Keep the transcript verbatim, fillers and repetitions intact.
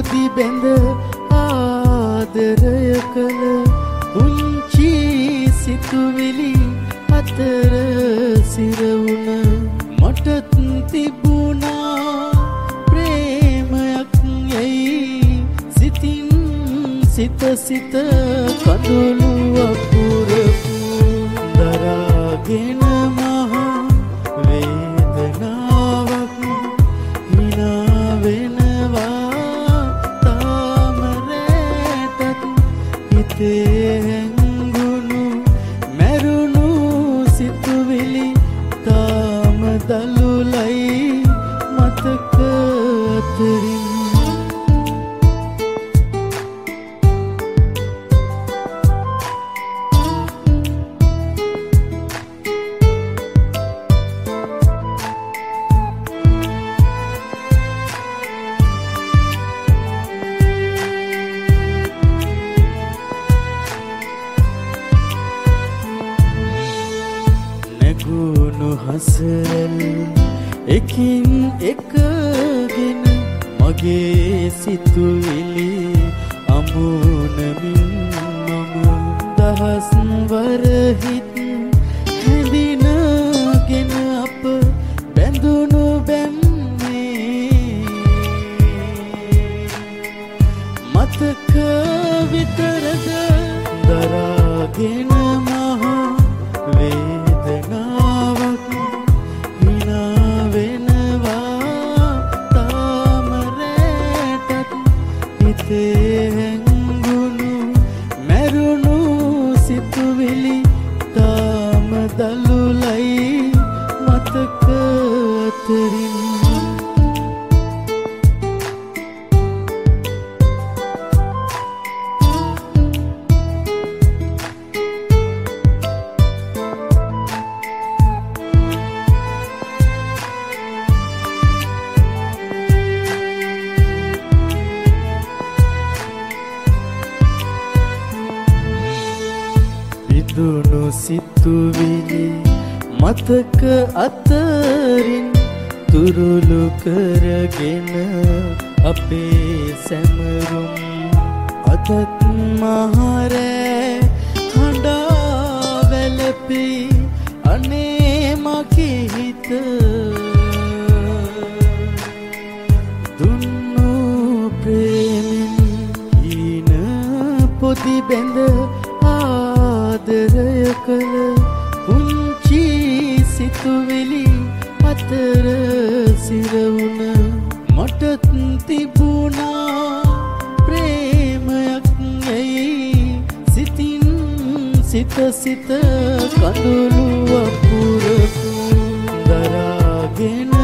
පොදි බැඳ ආදරය කළ පුංචි සිතුවිලි අතර සිරවුණ මටත් තිබුණා ප්‍රේමයක් යයි සිතින් සිත සිත කඳුළු අකුරපු දරාගෙන මහා වේදනාවක් හිනා වෙනවා තාම රැටත් හිතේ හැංගුණු මැරුණු සිතුවිලි තාම දලුලයි මතක අතරින් නැගුණු හසරල් එකින් එකගෙන මගේ සිතුවිලි අමුණමින් මම දහස් වර හිත් හැඳිනගෙන අප බැඳුණු බැම්මේ මතක විතරද දරාගෙන මහා වේදනාවක් හිනා වෙනවා තාම රැටත් හිතේ හැංගුණු මැරුණු සිතුවිලි තාම දලුලයි මතක අතරින් දුණු සිතුවිලි මතක අතරින් තුරුළු කරගෙන අපේ සැමරුම් අදත් මහරෑ හඬා වැළපී අනේ මගේ හිත දුන්නු ප්‍රේමෙන් හීන පොදි බැඳ ආදරය කළ පුංචි සිතුවිලි අතර සිරවුණ මටත් තිබුණා ප්‍රේමයක් යයි සිතින් සිත සිත කඳුළු අකුරපු දරාගෙන